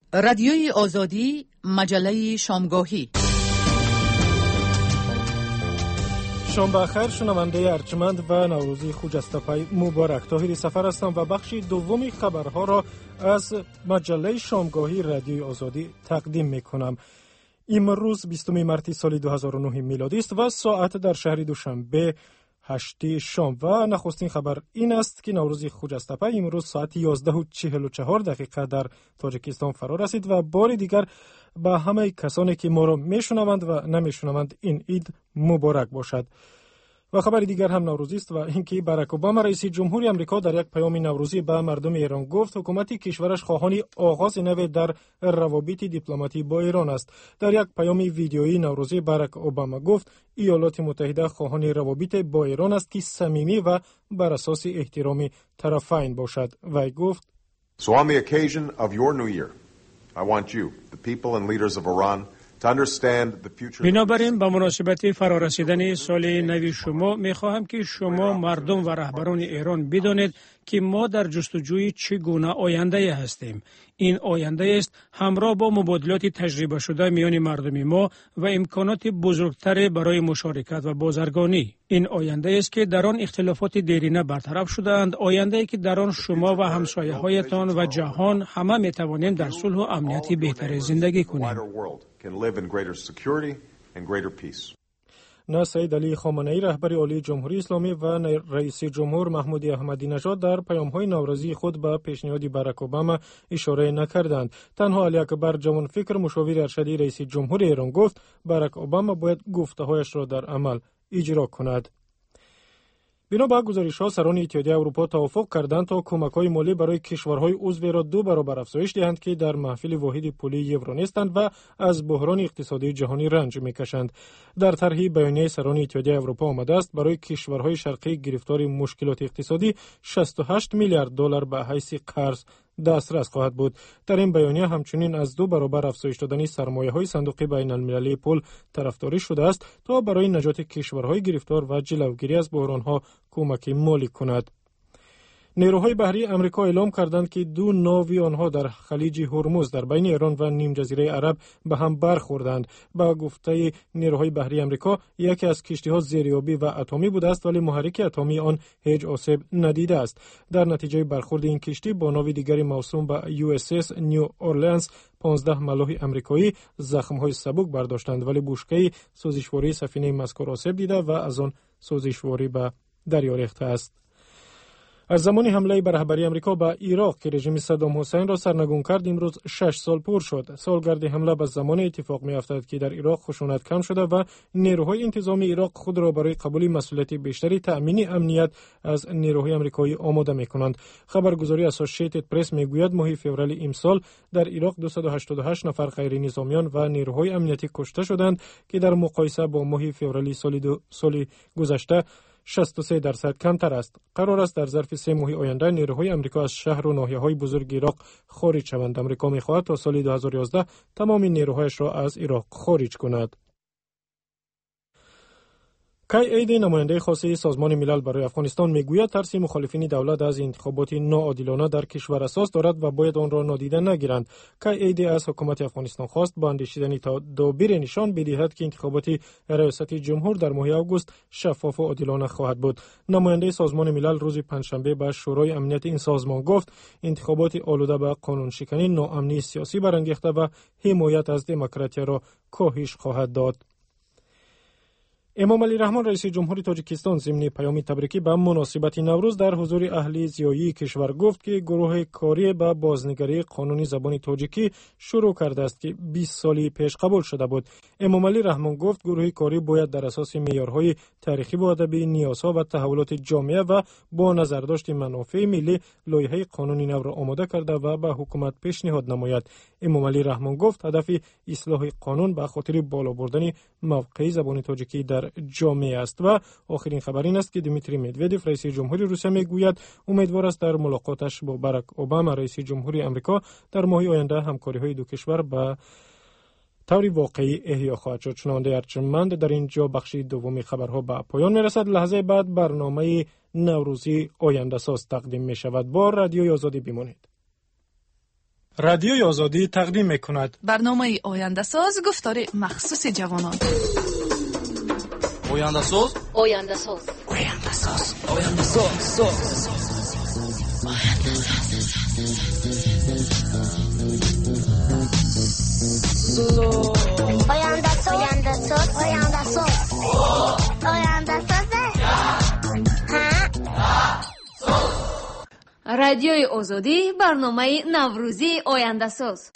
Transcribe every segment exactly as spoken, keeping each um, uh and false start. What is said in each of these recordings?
رادیوی آزادی، مجله شامگاهی. شام بخیر شنونده ارجمند و نوروزی خجسته مبارک. طاهر سفر هستم و بخش دومی خبرها را از مجله شامگاهی رادیوی آزادی تقدیم می کنم. امروز بیستم مارس سال دو هزار و نه میلادی است و ساعت در شهر دوشنبه هشت شام و نخستین خبر این است که نوروز خجسته امروز ساعت یازده و چهل و چهار دقیقه در تاجیکستان فرا رسید و بار دیگر به همه کسانی که ما را میشنوند و نمیشنوند این عید مبارک باشد. و خبر دیگر هم نوروزی است و اینکه باراک اوباما رئیس جمهوری آمریکا در یک پیام نوروزی به مردم ایران گفت حکومت کشورش خواهان آغاز نو در روابط دیپلماتی با ایران است. در یک پیام ویدیویی نوروزی باراک اوباما گفت ایالات متحده خواهان روابط با ایران است که صمیمی و بر اساس احترام طرفین باشد. و گفت So on the occasion of your new year, I want you, the people and leaders of Iran, بنابراین به مناسبت فرارسیدن سال نو شما میخواهم که شما مردم و رهبران ایران بدانید که ما در جستجوی چگونه آینده هستیم. این آینده است همراه با مبادلات تجربه شده میان مردم ما و امکانات بزرگتر برای مشارکت و بازرگانی. این آینده است که در آن اختلافات دیرینه برطرف شده‌اند، آینده ای که در آن شما و همسایه‌هایتان و جهان همه میتوانیم در صلح و امنیت بهتر زندگی کنیم. نه سید علی خامنه‌ای رهبر عالی جمهوری اسلامی و رئیس جمهور محمود احمدی نژاد در پیام‌های نوروزی خود به پیشنهاد باراک اوباما اشاره نکردند. تنها علی اکبر جوانفکر مشاور ارشدی رئیس جمهور ایران گفت باراک اوباما باید گفته‌هایش را در عمل اجرا کند. بنا به گزارش‌ها سران اتحادیه اروپا توافق کردند تا کمک‌های مالی برای کشورهای عضو را دو برابر افزایش دهند که در محفل واحد پولی یورو نیستند و از بحران اقتصادی جهانی رنج می‌کشند. در طرح بیانیه سران اتحادیه اروپا آمده است برای کشورهای شرقی گرفتار مشکلات اقتصادی شصت و هشت میلیارد دلار به حیث قرض دسترس خواهد بود. در این بیانیه همچنین از دو برابر افزایش دادن سرمایه‌های صندوق بین المللی پول طرفداری شده است تا برای نجات کشورهای گرفتار و جلوگیری از بحران‌ها کمک مالی کند. نیروهای بحری امریکا اعلام کردند که دو ناو آنها در خلیج هرمز در بین ایران و نیم جزیره عرب به هم برخوردند. با گفته نیروهای بحری امریکا یکی از کشتی‌ها زیریابی و اتمی بوده است ولی محرک اتمی آن هیچ آسیب ندیده است. در نتیجه برخورد این کشتی با ناو دیگری موسوم به یو اس اس نیو اورلینز پانزده ملاح امریکایی زخم‌های سبک برداشتند ولی بشکه سوزشواری سفینه مذکور آسیب دیده و از آن سوزشواری به دریا ریخته است. از زمان حمله بر رهبری آمریکا به عراق که رژیم صدام حسین را سرنگون کرد امروز شش سال پر شد. سالگرد حمله به زمان اتفاق می‌افتد که در عراق خشونت کم شده و نیروهای انتظامی عراق خود را برای قبول مسئولیت بیشتری تأمین امنیت از نیروهای آمریکایی آماده می‌کنند. خبرگزاری اسوسییتد پرس می‌گوید ماه فوریه امسال در عراق دویست و هشتاد و هشت نفر غیر نظامیان و نیروهای امنیتی کشته شدند که در مقایسه با ماه فوریه سال دو سال گذشته شصت و سه درصد کمتر است. قرار است در ظرف سه ماه آینده نیروهای آمریکا از شهر و ناحیه‌های بزرگ عراق خارج شوند. آمریکا می‌خواهد تا سال دو هزار و یازده تمام نیروهایش را از عراق خارج کند. کای ایدی نماینده خاص سازمان ملل برای افغانستان میگوید ترس مخالفین دولت از انتخابات ناعادلانه در کشور اساس دارد و باید آن را نادیده نگیرند. کای ایدی از حکومت افغانستان خواست با اندیشیدن تدابیر نشان بدهد که انتخابات ریاست جمهور در ماه آگوست شفاف و عادلانه خواهد بود. نماینده سازمان ملل روز پنجشنبه به شورای امنیت این سازمان گفت انتخابات آلوده به قانون شکنی، ناامنی سیاسی برانگیخته و حمایت از دموکراسی را کاهش خواهد داد. امام علی رحمان رئیس جمهوری تاجیکستان ضمن پیام تبریکی به مناسبت نوروز در حضور اهل زیایی کشور گفت که گروه کاری به بازنگری قانونی زبان تاجیکی شروع کرده است که بیست سالی پیش قبول شده بود. امام علی رحمان گفت گروه کاری باید در اساس معیارهای تاریخی و ادبی، نیازها و تحولات جامعه و با نظرداشت منافع ملی لایحه قانونی نو را آماده کرده و به حکومت پیشنهاد نماید. امام علی رحمان گفت هدف اصلاح قانون به خاطر بالا بردن موقع زبان تاجیکی در جامعه است. و آخرین خبر این است که دیمیتری مدودوف رئیس جمهوری روسیه میگوید امیدوار است در ملاقاتش با باراک اوباما رئیس جمهوری آمریکا در ماه آینده همکاری‌های دو کشور به طور واقعی احیا خواهد شد. شنونده ارجمند در اینجا بخش دومی خبرها به پایان میرسد. لحظه بعد برنامه نوروزی آینده ساز تقدیم می شود. با رادیوی آزادی بمانید. رادیوی آزادی تقدیم می‌کند. برنامه آینده ساز گفتار مخصوص جوانان. آینده ساز آینده ساز آینده ساز آینده ساز آینده ساز آینده ساز آینده ساز آینده ساز رادیوی آزادی برنامه نوروزی آینده ساز.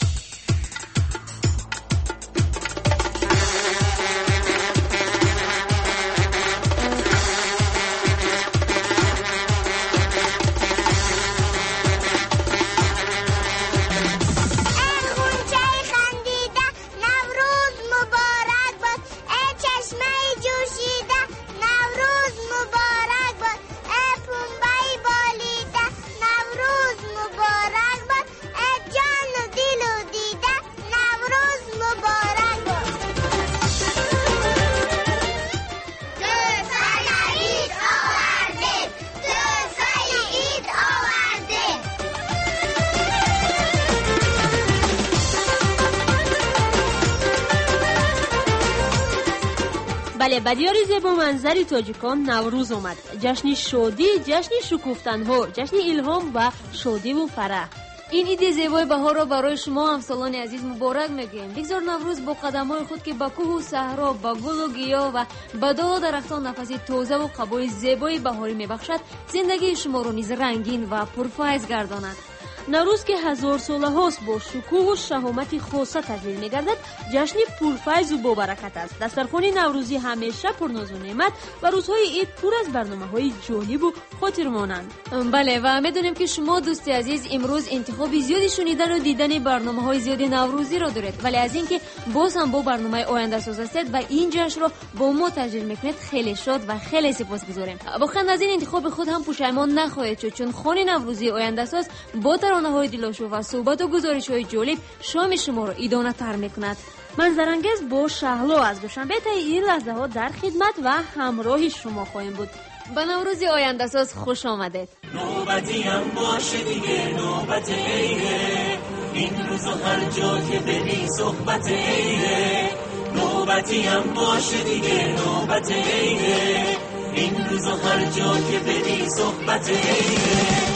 بله، به دیار زیبا منظری تاجیکان نوروز اومد. جشن شادی، جشن شکوفتن‌ها، جشن الهام و شادی و فرح. این ایده زیبای بهار را برای شما همسالان عزیز مبارک میگیم. بگذار نوروز با قدم‌های خود که با کوه و صحرا، با گل و گیاه و با دو درختان نفسی تازه و قبای زیبای بهاری میبخشد، زندگی شما را نیز رنگین و پرفیض گرداند. نوروز که هزار ساله هاست با شکوه و شهامت خاصه تجلیل می‌گردد، جشن پرفیض و بابرکت است. دسترخوان نوروزی همیشه پرناز و نعمت و روزهای عید پر از برنامه‌های جالب و خاطرمانند. بله، و می‌دونیم که شما دوست عزیز امروز انتخاب زیادی شنیدن و دیدن برنامه‌های زیاد نوروزی را دارید، ولی از اینکه باز هم با برنامه آینده ساز هستید و این جشن را با ما تجلیل می‌کنید خیلی شاد و خیلی سپاسگزاریم. واقعا از این انتخاب خود هم پشیمان نخواهید شد، چون خوان نوروزی آینده ساز با ترانه‌های دلاشو و صحبت و گزارش‌های جالب شام شما را ایدانه تر می‌کند. من زرنگز با شهلا از دوشنبه تا این لحظه ها در خدمت و همراه شما خواهیم بود. به نوروز آینده ساز خوش آمدید. نوبتی هم باشه دیگه، نوبت ایه، این روزا هر جا که بری صحبت ایه. نوبتی هم باشه دیگه، نوبت ایه، این روزا هر جا که بری صحبت ایه.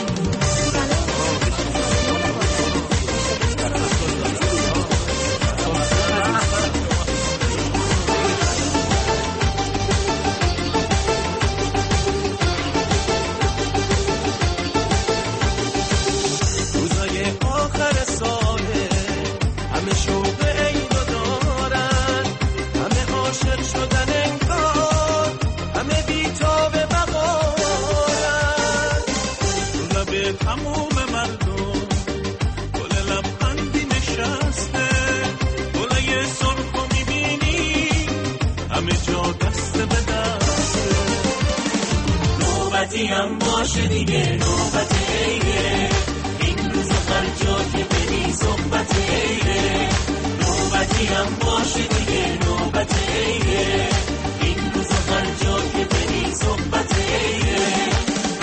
نوبتی هم باشه دیگه، نوبت ایه، این روزا هر جا که بری صحبت ایه. نوبتی هم باشه دیگه، نوبت ایه، این روزا هر جا که بری صحبت ایه.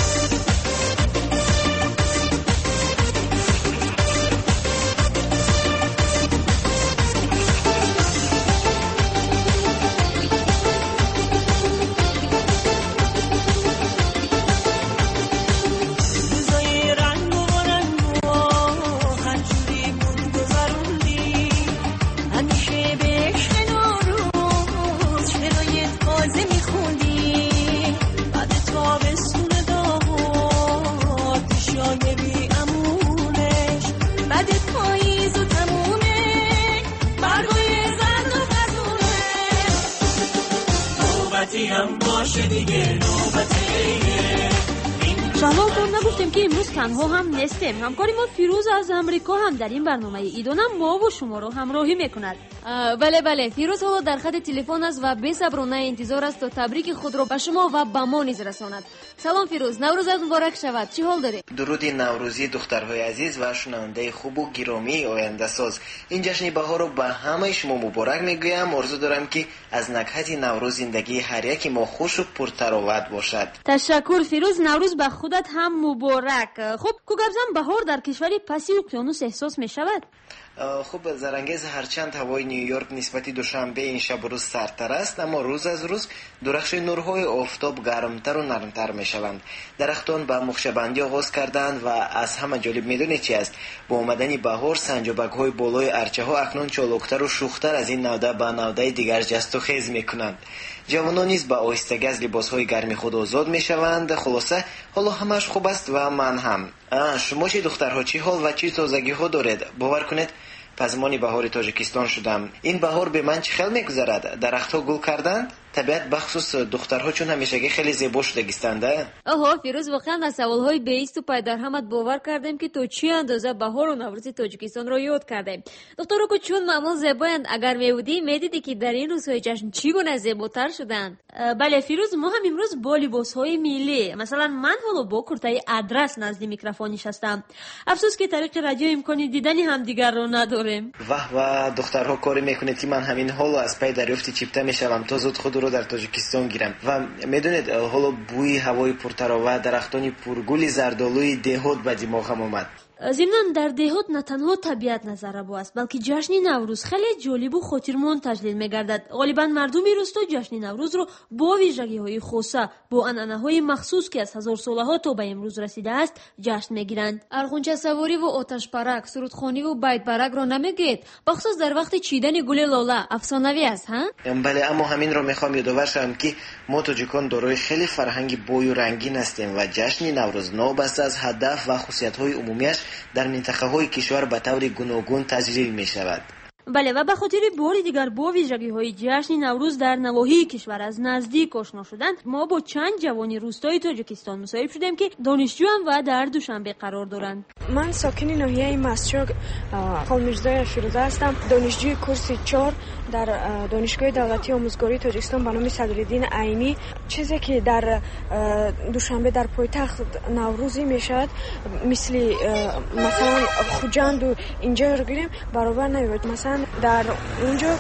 شما خود نگفتیم که امروز تنها هم نیستیم. همکاری ما فیروز از امریکا هم در این برنامه ایدانه ما و شما رو همراهی میکند. بله بله، فیروز حالا در خط تلفن است و بی‌صبرانه انتظار است تا تبریک خود را به شما و به ما نیز رساند. سلام فیروز، نوروزت مبارک شود. چی حال داری؟ درود نوروزی دخترهای عزیز و شنونده خوب و گرامی آینده ساز. این جشن بهار رو به همه شما مبارک میگویم. آرزو دارم که از نکهت نوروز زندگی هر یک ما خوش و پرتراوت باشد. تشکر فیروز. نوروز به خود خودت هم مبارک. خب کوگابزن بهار در کشوری پسی اقیانوس احساس می شود؟ خوب زرنگیز، هرچند هوای نیویورک نسبتی دوشنبه این شب و روز سردتر است، اما روز از روز درخش نورهای آفتاب گرمتر و نرمتر می شوند. درختان به مخشبندی آغاز کردند و از همه جالب میدونید چی است؟ با اومدن بهار سنجابک های بالای ارچه ها اکنون چالوکتر و شوختر از این نوده به نوده دیگر جست و خیز می کنند. جوانان نیز با آهستگی از لباس های گرمی خود آزاد می شوند. خلاصه حالا همش خوب است و من هم. شما چه دخترها چی حال و چی تازگی ها دارید؟ باور کنید پزمان بهار تاجیکستان شدم. این بهار به من چه خیلی میگذرد. درختها گل کردند، طبیعت بخصوص دخترها چون همیشگی خیلی زیبا شدگیستنده. آها فیروز، واقعا از سوالهای بیست و پای در همت باور کردیم که تو چی اندازه بهار و نوروز تاجیکستان را یاد کردیم. دخترها که چون معمول زیبایند، اگر میبودی میدیدی که در این روزهای جشن چی گونه زیباتر شدند. بله فیروز، ما هم امروز با لباسهای ملی، مثلا من حالا با کرتای ادرس نزد میکروفون نشستم. افسوس که طریق رادیو امکانی دیدن همدیگر رو نداریم. واه و دخترها کاری میکنید که من همین حالا از پای دریافت چیپته میشوم تا زود خود رو در تاجیکستان گیرم. و میدونید حالا بوی هوای پرتراوه، درختان پرگل زردالوی دهات به دماغم اومد. ضمناً در دهات نه تنها طبیعت نظر با است، بلکه جشن نوروز خیلی جالب و خاطرمند تجلیل می‌گردد. غالباً مردم روستا جشن نوروز رو با ویژگی‌های خاصه، با عنعنه‌های مخصوص که از هزار سالها تا به امروز رسیده است جشن می‌گیرند. ارغنچه سواری و آتش پرک، سرودخوانی و بیت پرک را نمیگید؟ بخصوص در وقت چیدن گل لاله افسانه‌ای است ها؟ بله، اما همین رو می‌خوام یادآور شم که ما تاجیکان دارای خیلی فرهنگ بوی و رنگین هستیم و جشن نوروز نابسته از هدف و خصوصیت‌های عمومیش در منطقه‌های کشور به طور گوناگون تجلیل می‌شود. بله، و به خاطر بار دیگر با ویژگی‌های جشن نوروز در نواحی کشور از نزدیک آشنا شدند، ما با چند جوانی روستای تاجیکستان مصاحبه شدیم که دانشجویان و در دوشنبه قرار دارند. من ساکن ناحیه مسجد خانم میرزا فیروزه هستم، دانشجوی کورس چهار در دانشگاه دولتی آموزگاری تاجیکستان به نام صدرالدین عینی. چیزی که در دوشنبه در پایتخت نوروزی میشد، مثل مثلا خوجند و اینجا رو گیریم برابر نمیاد. مثلا در اونجا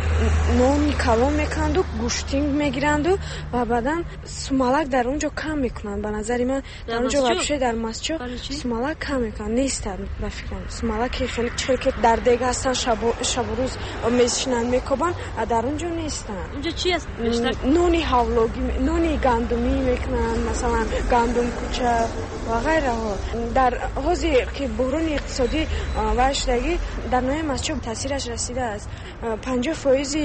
نون کلام میکنند و گوشتینگ میگیرند و و بعدن سمالک در اونجا کم میکنند. به نظر من در اونجا وابشه در مسجد سمالک کم میکنند، نیست به فکرم. سمالک خیلی چه که در دیگه هستن شب شب و روز میشنن میکوبن، در اونجا نیستن. اونجا چی است بیشتر؟ نونی هاولوگی، نونی گندمی میکنند، مثلا گندم کوچه و غیره. در حوزه که بحران اقتصادی واشدگی در نوع مسجد تاثیرش رسیده است. پنجاه فیصد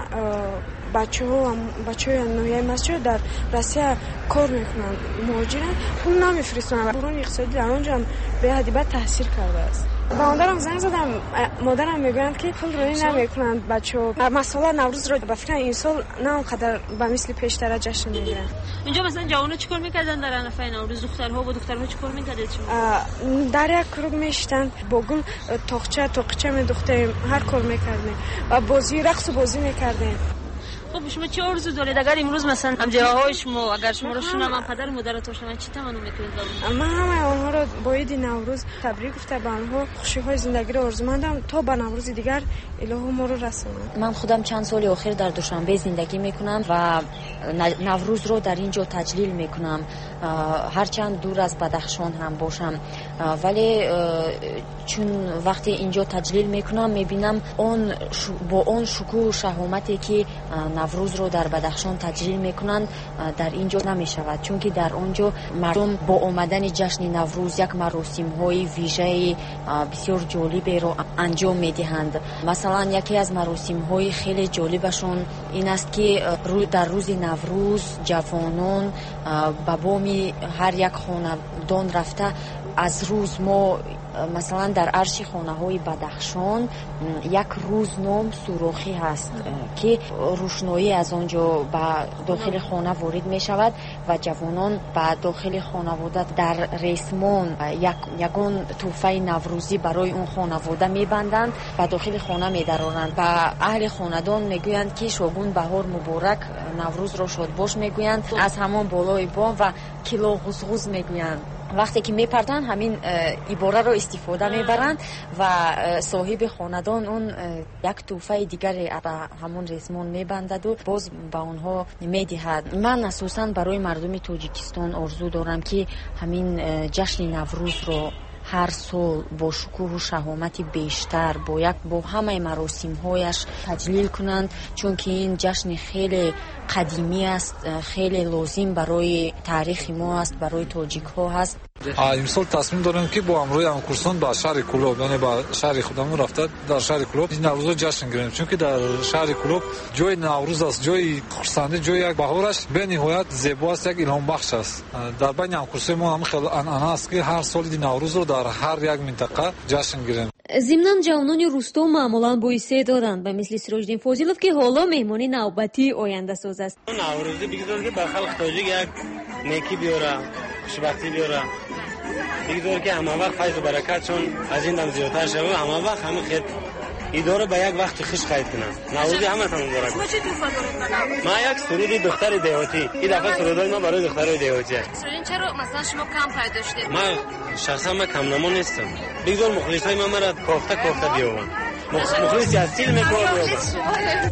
بچه ها بچه های نوعی مسجد در روسیه کار میکنند، مهاجرن، پول نمیفرستند. بحران اقتصادی در اونجا هم به حدی بد تاثیر کرده است. با مادرم زنگ زدم، مادرم میگویند که پول روی نمیکنند بچه ها. مثلا نوروز رو به فکر این سال نه اونقدر به مثل پیشتر جشن میگیرن. اینجا مثلا جوان‌ها چیکار میکردن در انفای نوروز؟ دخترها با دخترها چیکار میکردید شما؟ در یک گروه میشتن با گل تاقچه تاقچه میدوختیم، هر کار میکردیم و بازی رقص و بازی میکردیم. خب شما چه آرزو دارید اگر امروز مثلا همجاهای شما اگر شما رو شنوم پدر مادرتون شما چی تمنا میکنید؟ من همه آنها رو با عید نوروز تبریک گفته به آنها خوشی‌های زندگی رو آرزومندم تا به نوروز دیگر الهی ما رو رساند. من خودم چند سال اخیر در دوشنبه زندگی میکنم و نوروز رو در اینجا تجلیل میکنم، هرچند دور از بدخشان هم باشم، ولی چون وقتی اینجا تجلیل میکنم میبینم اون با اون شکوه و شهامتی که نوروز رو در بدخشان تجلیل میکنند در اینجا نمیشود، چون که در اونجا مردم با آمدن جشن نوروز یک مراسم های ویژه بسیار جالبی رو انجام میدهند. مثلا یکی از مراسم های خیلی جالبشون این است که در روز نوروز جوانان به بام هر یک خانه‌دان رفته از روز ما مثلا در عرش خانه های بدخشان یک روزنامه سوراخی هست که روشنایی از آنجا به داخل خانه وارد می شود و جوانان به داخل خانواده در ریسمان یک یگان تحفه نوروزی برای اون خانواده می بندند و داخل خانه می درارند و اهل خاندان می گویند که شبون بهار مبارک، نوروز را شاد باش می گویند. از همان بالای بام و کلا غزغز می گویند. وقتی که میپردن همین عباره رو استفاده میبرند و صاحب خاندان اون یک توفه دیگری همون ریسمان میبندد و باز به اونها میدهد. من اساساً برای مردم تاجیکستان آرزو دارم که همین جشن نوروز رو هر سال با شکوه و شهامت بیشتر با یک با همه مراسم‌هایش تجلیل کنند، چون که این جشن خیلی قدیمی است، خیلی لازم برای تاریخ ما است، برای تاجیک ها هست. امسال تصمیم دارم که با همراه همکورسان به شهر کلوب، یعنی به شهر خودمون رفته در شهر کلوب نوروز رو جشن گیریم، چون که در شهر کلوب جای نوروز است، جای خرسندی، جای یک بهارش به نهایت زیبا است، یک الهام بخش است. در بین همکورسان ما هم خیلی انانه است که هر سال نوروز رو در هر یک منطقه جشن گیریم. ضمناً جوانان رستم معمولاً با استعدادند به مثل سراجدین فاضلوف که حالا مهمانی نوبتی آینده ساز است. نوروزی بگذار که به خلق تاجیک یک نیکی بیاره، خوشبختی بیاره، بگذار که همه وقت فیض و برکت چون از این دم زیادتر شده، همه وقت همه خیر ایداره به یک وقت خوش خرید کنن. نوروزی همه تمام داره. شما چه توفه دارید؟ ما یک سرود دختر دهاتی. این دفعه سرودای ما برای دخترای دهاتی. سرودین چرا مثلا شما کم پیدا داشتید؟ ما شخصا ما کم نمو نیستم. بگذار مخلصای ما مرا کافته کافته بیاون. مخلصی اصیل میکنه بیاون.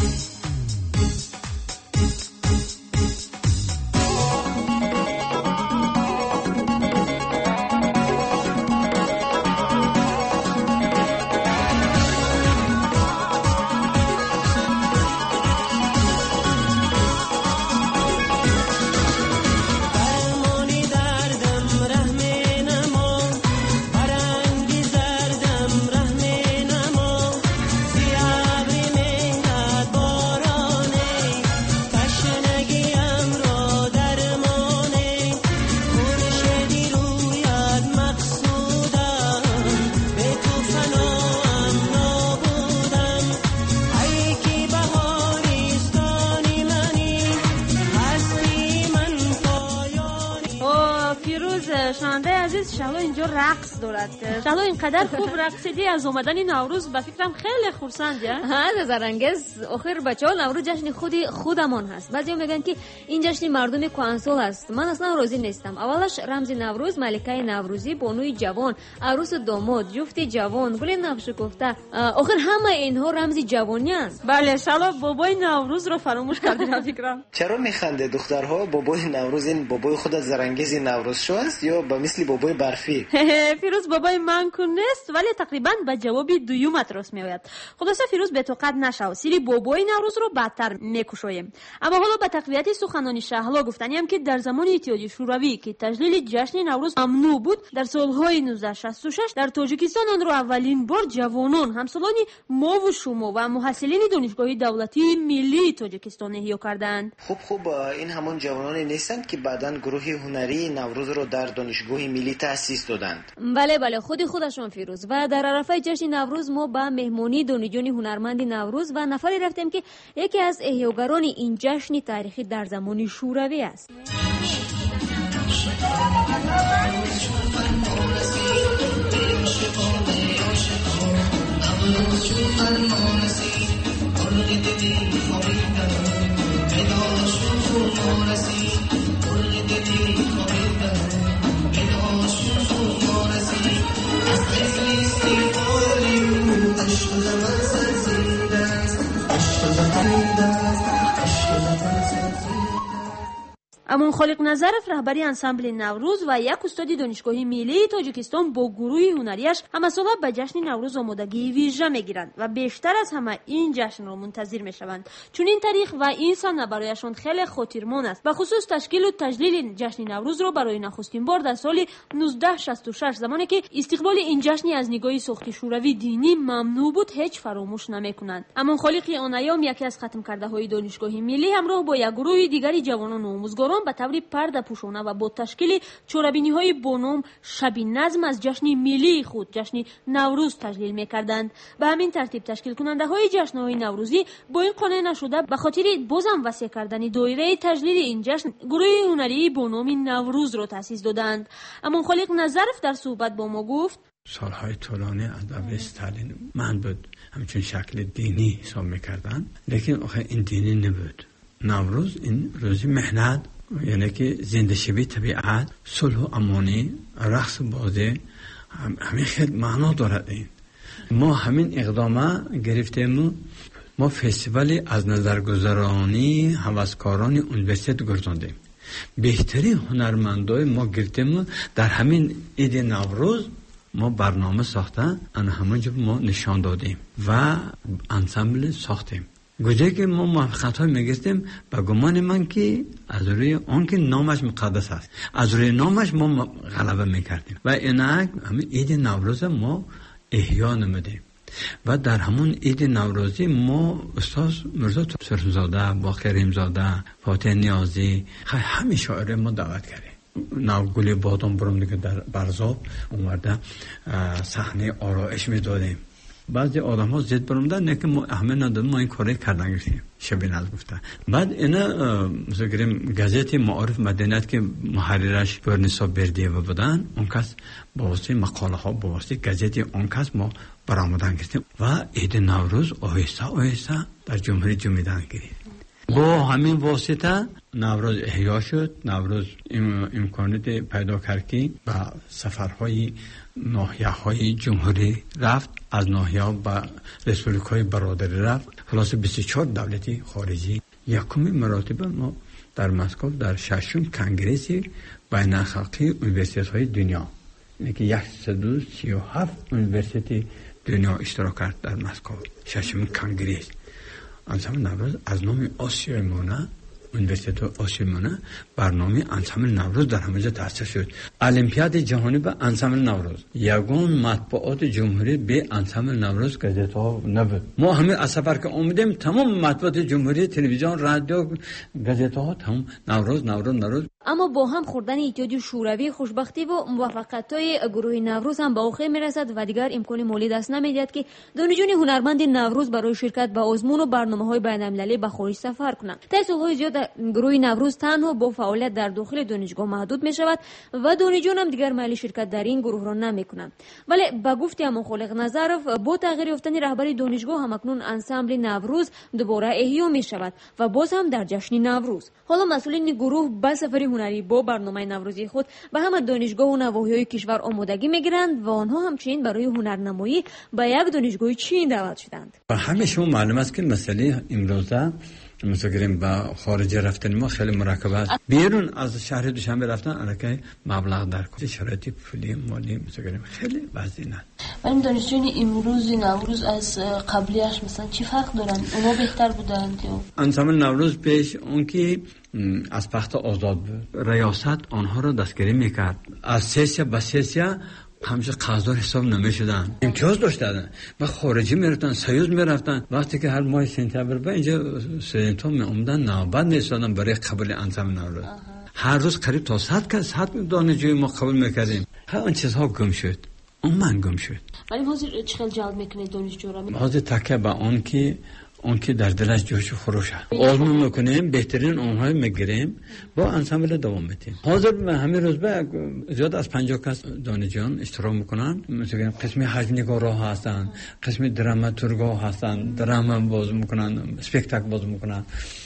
شهلا اینجا رقص دارد. شهلا اینقدر خوب رقصیدی از اومدن نوروز به فکرم خیلی خرسندی. ها نظرانگیز. آخر بچه‌ها نوروز جشن خودی خودمان هست. بعضیا میگن که این جشن مردم کوهنسال است. من اصلا راضی نیستم. اولش رمز نوروز ملکه نوروزی، بانوی جوان، عروس داماد، جفت جوان، گل نقشه‌کفته. آخر همه اینها رمز جوانی است. بله شهلا بابای نوروز رو فراموش کردین فکرم. چرا میخنده دخترها؟ بابای نوروز این بابای خود زرنگیز نوروز شو است یا به مثل بابای برفی؟ فیروز بابای من کو نیست، ولی تقریبا به جواب دویومت راست میآید. خلاصه فیروز به توقت نشو، سری بابای نوروز رو بدتر میکشویم. اما حالا به تقویت سخنان شهلا گفتنیم که در زمان اتحادیه شوروی که تجلیل جشن نوروز ممنوع بود، در سالهای نوزده شصت و شش در تاجیکستان آن را اولین بار جوانان همسالان ما و شما و محصلین دانشگاه دولتی ملی تاجیکستان احیا کردند. خوب خوب این همون جوانانی نیستند که بعداً گروه هنری نوروز رو در دانشگاه ملی تأسیس دادند؟ بله بله خودی خودشون فیروز. و در عرفه جشن نوروز ما با مهمانی دانشجویان هنرمند نوروز و نفری رفتیم که یکی از احیاگران این جشن تاریخی در زمان شوروی است. امون خالق نظرف رهبری انسامبل نوروز و یک استاد دانشگاه ملی تاجیکستان با گروه هنریش همه سال به جشن نوروز آمادگی ویژه میگیرند و بیشتر از همه این جشن را منتظر میشوند، چون این تاریخ و این سنه برایشان خیلی خاطرمان است. به خصوص تشکیل و تجلیل جشن نوروز را برای نخستین بار در سال نوزده شصت و شش زمانی که استقبال این جشن از نگاه ساخت شوروی دینی ممنوع بود هیچ فراموش نمیکنند. امون خالق آن ایام یکی از ختم کرده های دانشگاه ملی همراه با یک گروه دیگری جوانان و آموزگاران به طور پرده پوشانه و با تشکیل چورابینی های بانام شب نظم از جشن ملی خود جشن نوروز تجلیل میکردند. به همین ترتیب تشکیل کننده های جشن های نوروزی با این قانع نشده به خاطر بازم وسیع کردن دایره تجلیل این جشن گروه هنری بانام نوروز را تأسیس دادند. اما خالق نظرف در صحبت با ما گفت سالهای طولانی از دوران استالین من بود همچون شکل دینی حساب میکردن، لیکن آخه این دینی نبود. نوروز این روزی مهنت یعنی که زنده شوی طبیعت، صلح و امانی، رقص بازی همین خیلی معنا دارد. این ما همین اقدامه گرفتیم. ما فستیوالی از نظرگذرانی هوسکاران یونیورسیته گرداندیم. بهترین هنرمندای ما گرفتیم. در همین عید نوروز ما برنامه ساخته ان همونجا ما نشان دادیم و انسامبل ساختیم. گوشه که ما موفقیت های میگرفتیم به گمان من که از روی اون که نامش مقدس است، از روی نامش ما غلبه میکردیم و اینک همین عید نوروز ما احیا نمودیم. و در همون عید نوروزی ما استاد مرزا سرمزاده، با کریم زاده، فاتح نیازی، همه شاعر ما دعوت کردیم. نوگل بادام برام دیگه در برزاب اومده صحنه آرایش میدادیم. بعضی آدم ها زد برامدن نه که ما اهمیت ندادیم، ما این کاری کردن گرفتیم. شبیه ناز گفته. بعد اینا مثلا گریم گازت معارف مدنیت که محررش برنسا بردیه و بودن، اون کس با واسطه مقاله ها با واسطه گازت اون کس ما برآمدن گرفتیم و عید نوروز آهسته آهسته در جمهوری جمیدن گرفتیم. با همین واسطه نوروز احیا شد. نوروز امکانات پیدا کرد که با سفرهای ناحیه‌های جمهوری رفت، از ناحیه‌ها به رسپوبلیک‌های برادری رفت. خلاص بیست و چهار دولتی خارجی. یکمین مراتب ما در مسکو در ششم کنگره بین‌المللی یونیورسیته‌های دنیا، یعنی که صد و سی و هفت یونیورسیته دنیا اشتراک کرد در مسکو. ششم کنگره انسامبل نوروز از نام آسیای مونه، یونیورسیته آسیای مونه، برنامه انسامبل نوروز در همه جا تأسیس شد. المپیاد جهانی به انسامبل نوروز. یگان مطبوعات جمهوری به انسامبل نوروز گازیتا نبود. ما همه از سفر که اومدیم تمام مطبوعات جمهوری، تلویزیون، رادیو، گازیتا تمام نوروز نوروز نوروز. اما با هم خوردن اتحادیه شوروی خوشبختی و موفقیت‌های گروه نوروز هم به آخر میرسد و دیگر امکان مالی دست نمیدهد که دانشجویان هنرمند نوروز برای شرکت به آزمون و برنامه‌های بین‌المللی به خارج سفر کنند. طی سال‌های زیاد گروه نوروز تنها با فعالیت در داخل دانشگاه محدود می‌شود و دانشجویان هم دیگر میل شرکت در این گروه را نمی‌کنند. ولی به گفته امان خالق نظرов با تغییر یافتن رهبری دانشگاه هم اکنون انسامبل نوروز دوباره احیا می‌شود و باز هم در جشن نوروز. حالا مسئولین گروه با سفری هنری با برنامه نوروزی خود به همه دانشگاه و نواحی‌های کشور آمادگی می‌گیرند و آنها همچنین برای هنرنمایی به یک دانشگاه چین دعوت شدند. و همه شما معلوم است که مسئله امروزه مثلا گریم با خارج رفتن ما خیلی مرکب است. بیرون از شهر دوشنبه رفتن الکی مبلغ در کل شرایط پولی مالی مثلا گریم خیلی وزینه. ولی دانشجویان امروز نوروز از قبلیش مثلا چی فرق دارن؟ اونا بهتر بودند یا انسامبل نوروز پیش اون که از پخت آزاد بود، ریاست آنها را دستگیری میکرد. از سیسیا به سیسیا همیشه قرارداد حساب نمیشدن، امتیاز داشتن و خارجی میرفتن، سیوز میرفتن. وقتی که هر ماه سپتامبر به اینجا سنتو می اومدن نوبت نیستادن برای قبول انسامبل نوروز. هر روز قریب تا صد کس صد دانشجوی ما قبول میکردیم. هر اون چیزها گم شد، اون من گم شد. ولی حاضر چقدر جلب میکنید دانشجو را؟ حاضر تکیه به اون که اون که در دلش جوش و خروش هست آزمون میکنیم، بهترین اونهای میگیریم، با انسامبل دوام میدیم. حاضر همین روز به زیاد از پنجاه کس دانشجویان اشتراک میکنن. مثلا قسمی حجم‌نگارا هستن، قسمی دراماتورگا هستن، دراما باز میکنن، اسپکتاکل باز میکنن،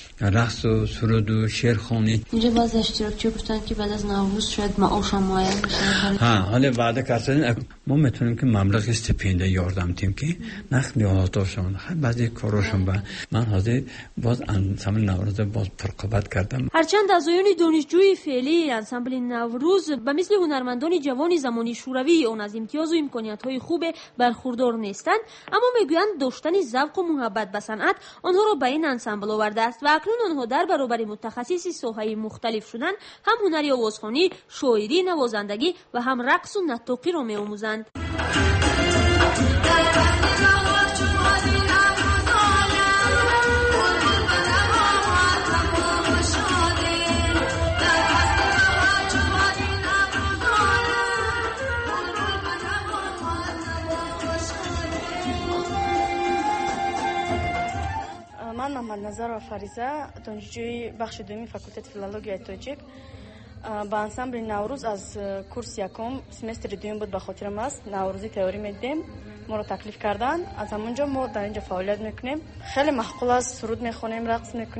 رقص و سرود و شعرخوانی. اینجا بعضی اشتراکچی گفتن که بعد از نوروز شاید معاش هم معین بشه. ها حالا وعده کردن ما میتونیم که مبلغ استیپندی یاردم تیم که نخ نیازشون بعضی کاراشون با من حاضر باز انسامبل نوروز باز پرقبت کردم. هرچند اعضایان دانشجوی فعلی انسامبل نوروز به مثل هنرمندان جوان زمانی شوروی اون از امتیاز و امکانیت‌های خوب برخوردار نیستند، اما میگویند داشتن ذوق و محبت به صنعت آنها را به این انسامبل آورده است و اکنون آنها در برابر متخصصی ساحه‌های مختلف شدن، هم هنری آوازخوانی، شاعری، نوازندگی و هم رقص و نطاقی را می‌آموزند. من محمد نظر و فریزه دانشجوی بخش دومی فاکولته فیلولوژی تاجیک با انسامبل نوروز از کورس یکم سمستر دوم بود. به خاطرم است نوروزی تئوری میدیم، ما رو تکلیف کردن. از همونجا ما در اینجا فعالیت میکنیم. خیلی معقول است، سرود میخونیم، رقص میکنیم.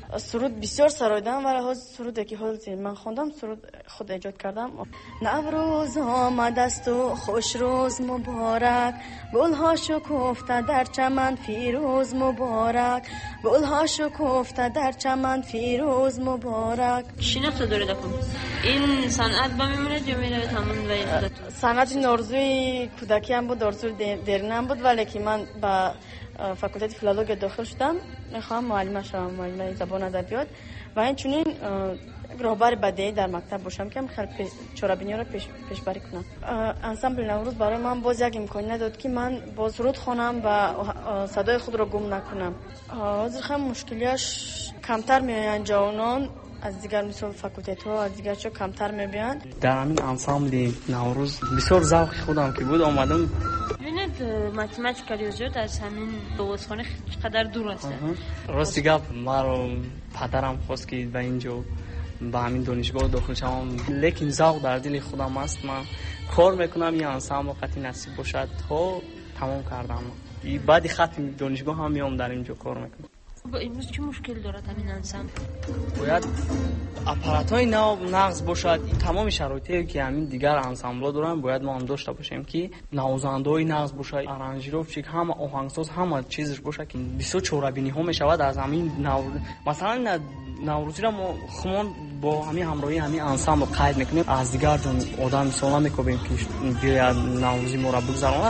سرود بسیار سرایدم و لحاظ سرودی که حالتی من خوندم سرود خود ایجاد کردم. نوروز آمد است و خوش روز مبارک، گلها شکفته در چمن فیروز مبارک، گلها شکفته در چمن فیروز مبارک. شناخته داره دکم این صنعت با میمونه یا میره تمام و خودت؟ صنعت نورزوی کودکی هم بود، نورزوی دیرینه هم بود، ولی که من با فاکولته فیلولوژی داخل شدم میخوام معلم شوم، معلم زبان ادبیات و همچنین راهبر بدیهی در مکتب باشم که خیلی چاره‌بینی را پیش پیشبری کنم. انسامبل نوروز برای من باز یک امکانیت داد که من باز سرود خوانم و صدای خود را گم نکنم. حاضر خیلی مشکلیاش کمتر میآیند، جوانان از دیگر مثل فاکولته ها از دیگر چه کمتر میبینند. در همین انسامبل نوروز بسیار ذوق خودم که بود آمدم. ببینید متماتیک ریاضیات از همین دوستخانه چقدر دور است. راستی گپ مرا پدرم خواست که به اینجا به همین دانشگاه داخل شوم، لیکن ذوق در دل خودم است. من کار میکنم این انسامبل وقتی نصیب باشد تا تمام کردم. بعد ختم دانشگاه هم میام در اینجا کار میکنم. با امروز چه مشکل دارد همین انسامبل؟ باید اپارات‌های نو نقض باشد. تمام شرایطی که همین دیگر انسامبل‌ها دارن باید ما هم داشته باشیم که نوازنده‌های نقض باشه، آرانژیروفچیک، همه آهنگساز، همه چیزش باشه که بسیار چهاره‌بینی ها میشود از همین نو... مثلا نوروزی را ما خمان با همین همراهی همین انسامبل قید میکنیم، از دیگر جون آدم سلام میکنیم که بیا نوروزی ما را بگذرونه.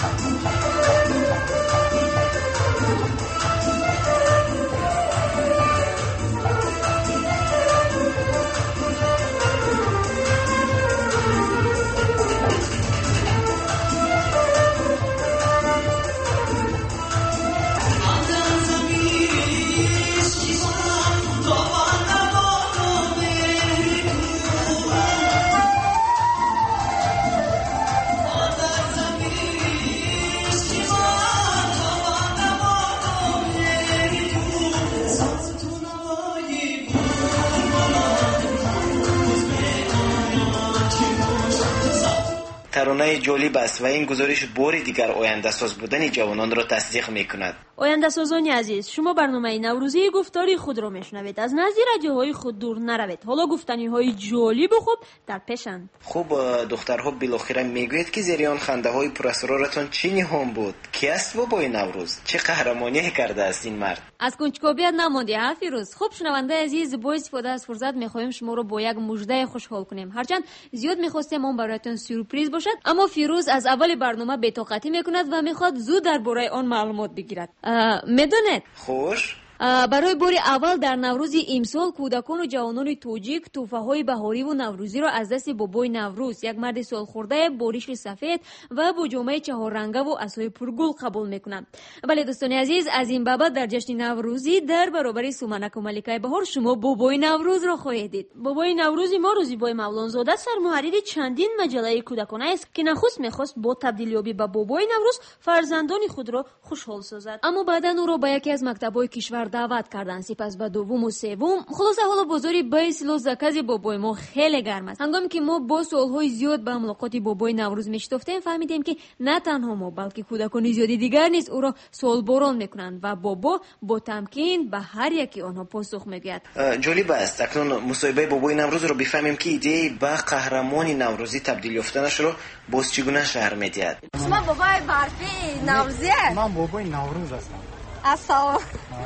ترانه جالب است و این گزارش باری دیگر آینده ساز بودن جوانان را تصدیق میکند. آینده سازان عزیز، شما برنامه نوروزی گفتاری خود را میشنوید. از نزد رادیوهای خود دور نروید. حالا گفتنی های جالب و خوب در پیشند. خوب دخترها بالاخره میگوید که زریان خنده های پراسرارتان چی نهان بود؟ کی است بابای نوروز؟ چه قهرمانی کرده است این مرد؟ از کنجکاویت نماندی ها فیروز. خوب شنونده عزیز، با استفاده از فرصت میخواهیم شما را با یک مژده خوشحال کنیم. هرچند زیاد میخواستیم اون برایتون سورپرایز باشد، اما فیروز از اول برنامه بی‌طاقتی میکند و میخواد زود درباره آن معلومات بگیرد. میدونید خوش برای بار اول در نوروز امسال کودکان و جوانان توجیک تحفه‌های بهاری و نوروزی را از دست بابای نوروز، یک مرد سالخورده با ریش سفید و با جامه چهار رنگه و عصای پرگل قبول میکنند. بله دوستان عزیز، از این بابت در جشن نوروزی در برابر سومنک و ملکه بهار شما بابای نوروز را خواهید دید. بابای نوروز ما روزیبای مولانزاده سرمحرر چندین مجله کودکانه است که نخست میخواست با تبدیلیابی به بابای نوروز فرزندان خود را خوشحال سازد، اما بعدا او را به یکی از مکتب‌های کشور دعوت کردن. سپس به دوم و سوم. خلاصه حالا بازاری بیسلو زکاز بابای ما خیلی گرم است. هنگامی که ما با سالهای زیاد به ملاقات بابای نوروز میشتافتیم فهمیدیم که نه تنها ما بلکه کودکان زیادی دیگر نیز او را سالبران میکنند و بابا با تمکین به هر یکی آنها پاسخ میگوید. جالب است اکنون مصاحبه بابای نوروز رو بفهمیم که ایده به قهرمان نوروزی تبدیل یافتنش رو باز چگونه شهر میدهد. شما بابای برفی نوروزی؟ من بابای نوروز هستم. السلام.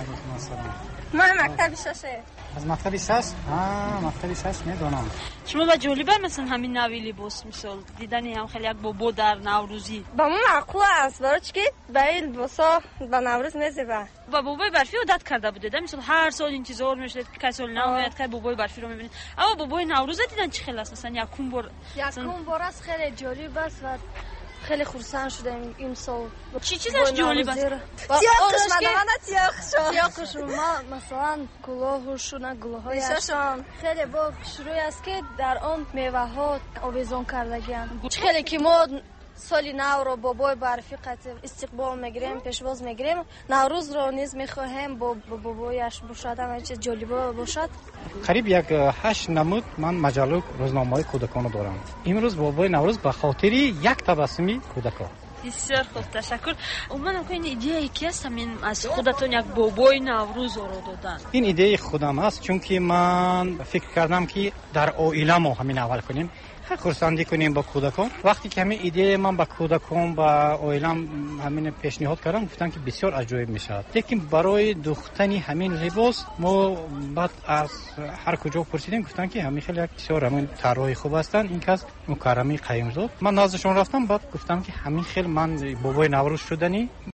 من مکتب ششه. از مکتب شش؟ آه مکتب شش میدونم. شما با جالبه مثلا همین نوی لباس مثال دیدنی هم خیلی یک بابا در نوروزی با ما معقول است. برای چی به این لباسا با نوروز میزیبه. با بابای برفی عادت کرده بوده. مثلا هر سال انتظار میشد که کسی نو میاد که بابای برفی رو میبینید. اما بابای نوروز دیدن چه خیلی است مثلا یکم بار یکم بار است خیلی جالب است و خیلی خرسند شدم این سال. چی چیزش جالب است؟ تیاقش مدامانه تیاقش تیاقش ما مثلا گلاهش نه گلاهایش خیلی با شروع است که در آن میوه ها آویزان کردگی‌اند. خیلی که ما سالی نو رو بابای برفی قطع استقبال میگیریم، پیشواز میگیریم. نوروز رو نیز میخواهیم با بابایش باشد، همه چیز جالب باشد. قریب یک هشت نمود من مجله روزنامه‌های کودکان دارم. امروز بابای نوروز به خاطر یک تبسمی کودکان بسیار خوب تشکر. امیدوارم که این ایده یکی است همین از خودتون یک بابای نوروز رو دادن. این ایده خودم است چون که من فکر کردم که در عائله ما همین اول کنیم خورسندی کنیم با کودکان. وقتی که همین ایده من با کودکان با عائلم همین پیشنهاد کردم گفتن که بسیار عجیب میشه، لیکن برای دوختنی همین لباس ما بعد از هر کجا پرسیدیم گفتن که همین خیلی بسیار همین طراحی خوب هستن. این کس مکرمی قیمزاد من نازشون رفتم بعد گفتم که همین خیلی من بابای نوروز شدنی